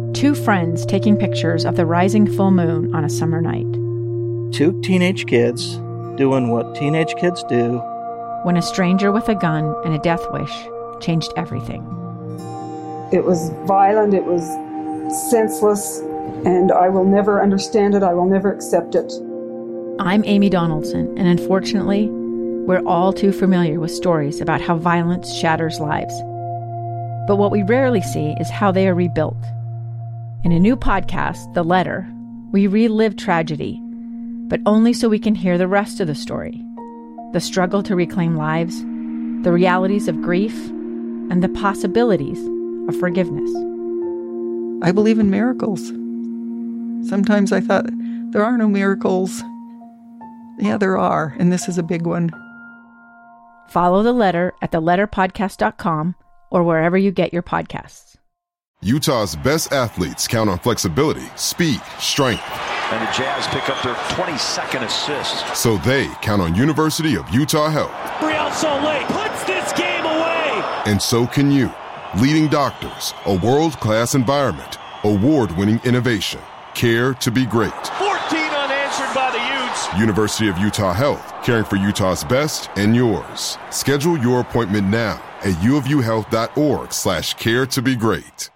Two friends taking pictures of the rising full moon on a summer night. Two teenage kids doing what teenage kids do. When a stranger with a gun and a death wish changed everything. It was violent, it was senseless, and I will never understand it, I will never accept it. I'm Amy Donaldson, and unfortunately, we're all too familiar with stories about how violence shatters lives. But what we rarely see is how they are rebuilt. In a new podcast, The Letter, we relive tragedy, but only so we can hear the rest of the story. The struggle to reclaim lives, the realities of grief, and the possibilities of forgiveness. I believe in miracles. Sometimes I thought, there are no miracles. Yeah, there are, and this is a big one. Follow The Letter at theletterpodcast.com or wherever you get your podcasts. Utah's best athletes count on flexibility, speed, strength. And the Jazz pick up their 22nd assist. So they count on University of Utah Health. Real Soleil puts this game away. And so can you. Leading doctors, a world-class environment, award-winning innovation, care to be great. 14 unanswered by the Utes. University of Utah Health, caring for Utah's best and yours. Schedule your appointment now at uofuhealth.org/care to be great.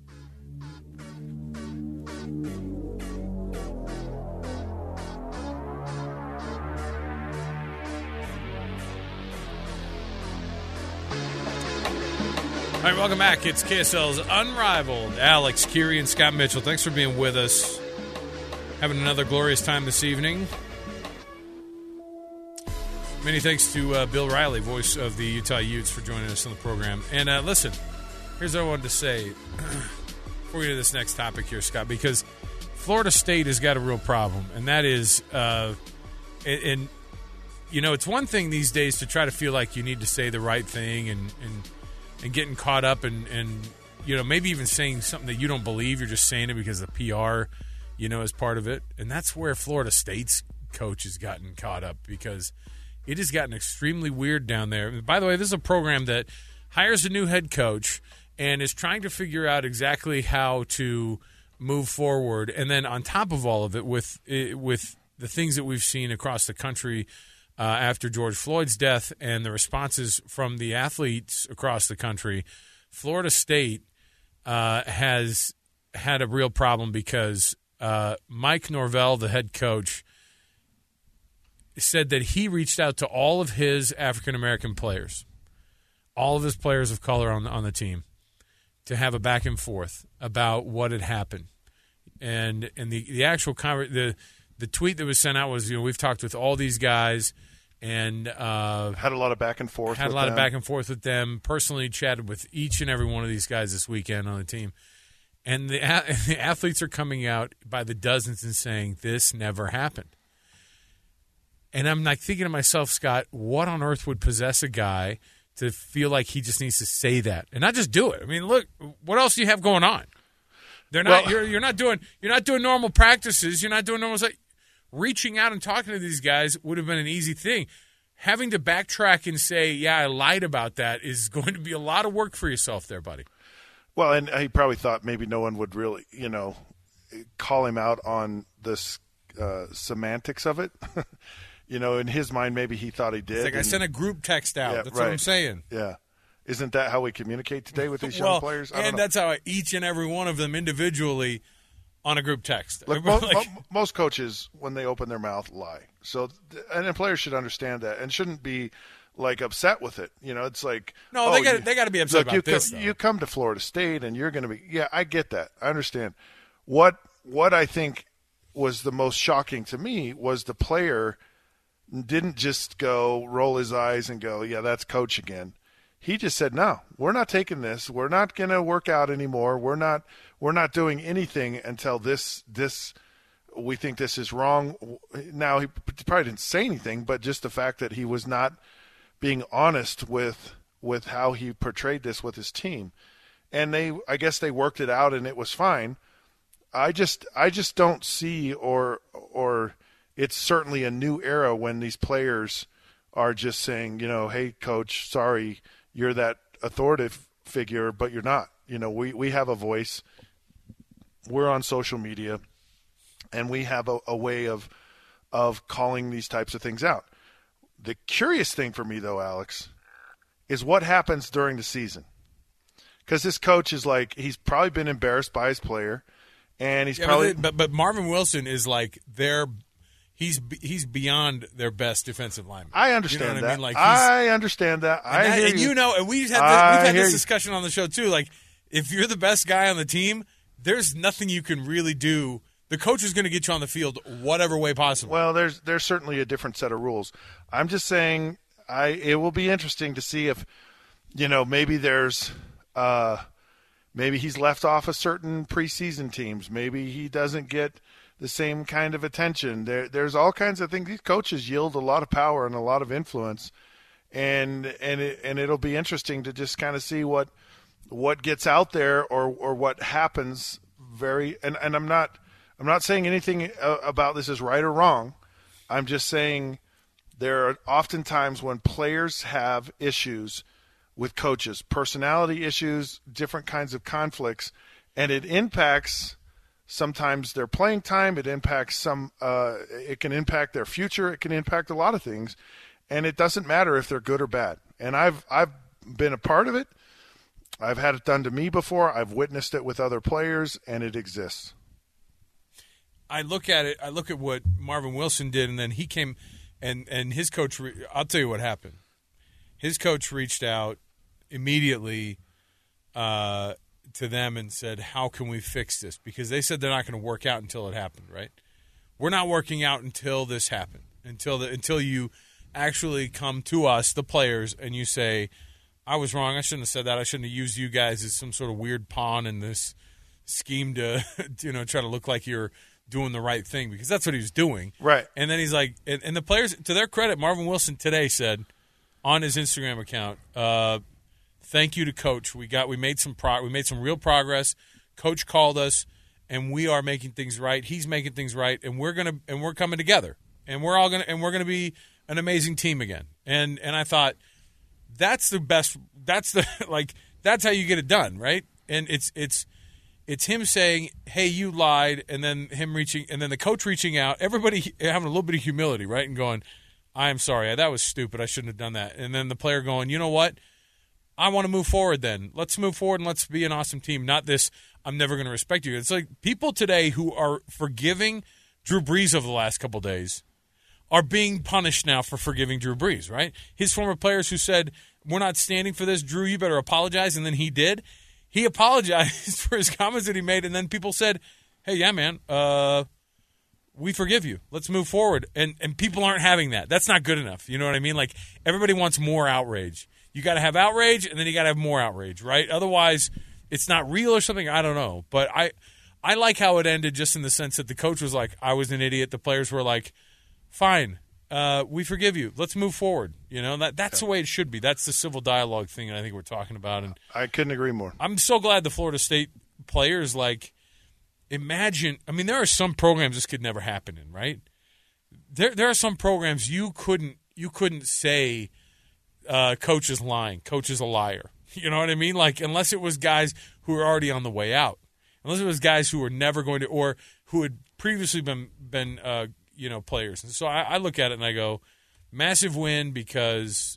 All right, welcome back. It's KSL's Unrivaled. Alex, Kiri, and Scott Mitchell. Thanks for being with us. Having another glorious time this evening. Many thanks to Bill Riley, voice of the Utah Utes, for joining us on the program. And listen, here's what I wanted to say before we get to this next topic here, Scott, because Florida State has got a real problem, and that is, and you know, it's one thing these days to try to feel like you need to say the right thing and getting caught up and you know, maybe even saying something that you don't believe. You're just saying it because the PR, you know, is part of it. And that's where Florida State's coach has gotten caught up, because it has gotten extremely weird down there. By the way, this is a program that hires a new head coach and is trying to figure out exactly how to move forward. And then on top of all of it, with the things that we've seen across the country after George Floyd's death and the responses from the athletes across the country, Florida State has had a real problem because Mike Norvell, the head coach, said that he reached out to all of his African-American players, all of his players of color on the team, to have a back and forth about what had happened. And the actual the tweet that was sent out was, you know, we've talked with all these guys and had a lot of back and forth. Back and forth with them. Personally chatted with each and every one of these guys this weekend on the team. And the athletes are coming out by the dozens and saying, this never happened. And I'm like thinking to myself, Scott, what on earth would possess a guy to feel like he just needs to say that and not just do it? I mean, look, what else do you have going on? They're not. Well, you're not doing normal practices. You're not doing normal stuff. Reaching out and talking to these guys would have been an easy thing. Having to backtrack and say, yeah, I lied about that, is going to be a lot of work for yourself there, buddy. Well, and he probably thought maybe no one would really, you know, call him out on this semantics of it. You know, in his mind, maybe he thought he did. It's like, I sent a group text out. Yeah, that's right. What I'm saying. Yeah. Isn't that how we communicate today with these young players? And that's how each and every one of them individually on a group text. Look, most coaches, when they open their mouth, lie. So, and players should understand that and shouldn't be like upset with it. You know, it's like, no, they got to be upset about this. You come to Florida State and you're going to be. Yeah, I get that. I understand. What I think was the most shocking to me was the player didn't just go roll his eyes and go, yeah, that's coach again. He just said, no, we're not taking this. We're not going to work out anymore. We're not doing anything until this we think this is wrong. Now, he probably didn't say anything, but just the fact that he was not being honest with how he portrayed this with his team. And I guess they worked it out and it was fine. I just don't see or it's certainly a new era when these players are just saying, you know, hey, coach, sorry, you're that authoritative figure, but you're not. You know, we have a voice. we're on social media, and we have a way of calling these types of things out. The curious thing for me, though, Alex, is what happens during the season. Because this coach is like, he's probably been embarrassed by his player, and he's probably. But Marvin Wilson is like he's beyond their best defensive lineman. I understand you know what that. I mean? Like I understand that. I hear you. And we've had this discussion on the show too. Like, if you're the best guy on the team, there's nothing you can really do. The coach is going to get you on the field whatever way possible. Well, there's certainly a different set of rules. I'm just saying, it will be interesting to see if, maybe there's. Maybe he's left off of certain preseason teams. Maybe he doesn't get the same kind of attention. There's all kinds of things. These coaches yield a lot of power and a lot of influence, and it'll be interesting to just kind of see what gets out there or what happens. And I'm not saying anything about this is right or wrong. I'm just saying there are often times when players have issues with coaches, personality issues, different kinds of conflicts, and it impacts sometimes their playing time. It impacts it can impact their future. It can impact a lot of things, and it doesn't matter if they're good or bad. And I've been a part of it. I've had it done to me before. I've witnessed it with other players, and it exists. I look at it. I look at what Marvin Wilson did, and then he came, and his coach. I'll tell you what happened. His coach reached out immediately to them and said, how can we fix this? Because they said they're not going to work out until it happened, right? We're not working out until this happened, until you actually come to us, the players, and you say, I was wrong. I shouldn't have said that. I shouldn't have used you guys as some sort of weird pawn in this scheme to try to look like you're doing the right thing, because that's what he was doing. Right. And then he's like, and the players, to their credit, Marvin Wilson today said on his Instagram account, thank you to Coach. We made some real progress. Coach called us, and we are making things right. He's making things right, and we're coming together, and we're gonna be an amazing team again. And I thought that's the best. That's that's how you get it done, right? And it's him saying, "Hey, you lied," and then the coach reaching out. Everybody having a little bit of humility, right, and going, I am sorry. That was stupid. I shouldn't have done that. And then the player going, you know what? I want to move forward then. Let's move forward and let's be an awesome team. Not this, I'm never going to respect you. It's like people today who are forgiving Drew Brees over the last couple of days are being punished now for forgiving Drew Brees, right? His former players who said, we're not standing for this. Drew, you better apologize. And then he did. He apologized for his comments that he made. And then people said, hey, yeah, man, we forgive you. Let's move forward. And people aren't having that. That's not good enough. You know what I mean? Like, everybody wants more outrage. You got to have outrage, and then you got to have more outrage, right? Otherwise, it's not real or something. I don't know. But I like how it ended, just in the sense that the coach was like, I was an idiot. The players were like, fine, we forgive you. Let's move forward. You know, that's the way it should be. That's the civil dialogue thing that I think we're talking about. And I couldn't agree more. I'm so glad the Florida State players, like, imagine, I mean, there are some programs this could never happen in, right? There are some programs you couldn't say coach is lying, coach is a liar. You know what I mean? Like, unless it was guys who were already on the way out, unless it was guys who were never going to, or who had previously been players. And so I look at it and I go, massive win, because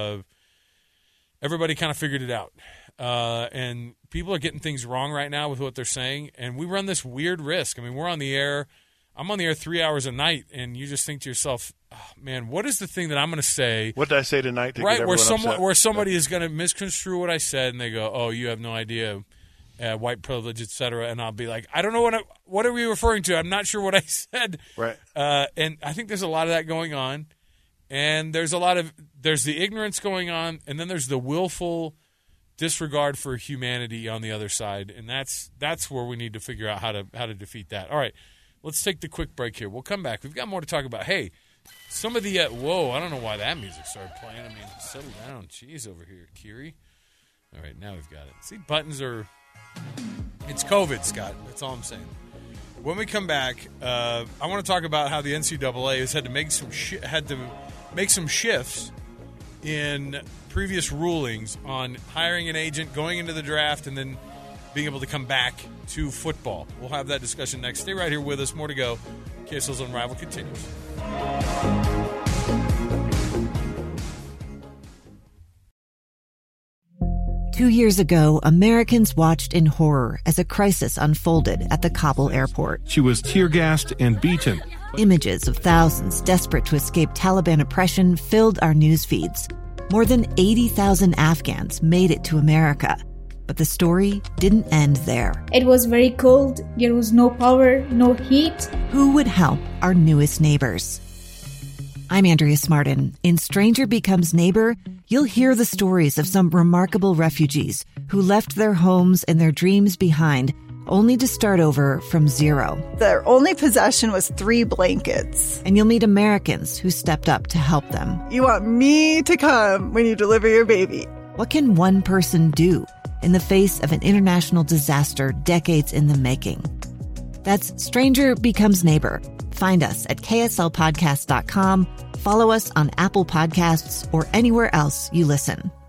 everybody kind of figured it out. And people are getting things wrong right now with what they're saying, and we run this weird risk. I mean, we're on the air. I'm on the air 3 hours a night, and you just think to yourself, oh, man, what is the thing that I'm going to say? What did I say tonight to right, get everyone upset? Where somebody is going to misconstrue what I said, and they go, oh, you have no idea, white privilege, et cetera. And I'll be like, I don't know what are we referring to? I'm not sure what I said. Right. And I think there's a lot of that going on, and there's the ignorance going on, and then there's the willful disregard for humanity on the other side, and that's where we need to figure out how to defeat that. All right, let's take the quick break here. We'll come back. We've got more to talk about. Hey, some of the whoa, I don't know why that music started playing. I mean, settle down. Jeez, over here, Kiri. All right, now we've got it. See, buttons are. It's COVID, Scott. That's all I'm saying. When we come back, I want to talk about how the NCAA has had to make some shifts in previous rulings on hiring an agent, going into the draft, and then being able to come back to football. We'll have that discussion next. Stay right here with us. More to go. KSL's Unrivaled continues. 2 years ago, Americans watched in horror as a crisis unfolded at the Kabul airport. She was tear-gassed and beaten. Images of thousands desperate to escape Taliban oppression filled our news feeds. More than 80,000 Afghans made it to America. But the story didn't end there. It was very cold. There was no power, no heat. Who would help our newest neighbors? I'm Andrea Smartin. In Stranger Becomes Neighbor, you'll hear the stories of some remarkable refugees who left their homes and their dreams behind, only to start over from zero. Their only possession was 3 blankets. And you'll meet Americans who stepped up to help them. You want me to come when you deliver your baby. What can one person do in the face of an international disaster decades in the making? That's Stranger Becomes Neighbor. Find us at kslpodcast.com. Follow us on Apple Podcasts or anywhere else you listen.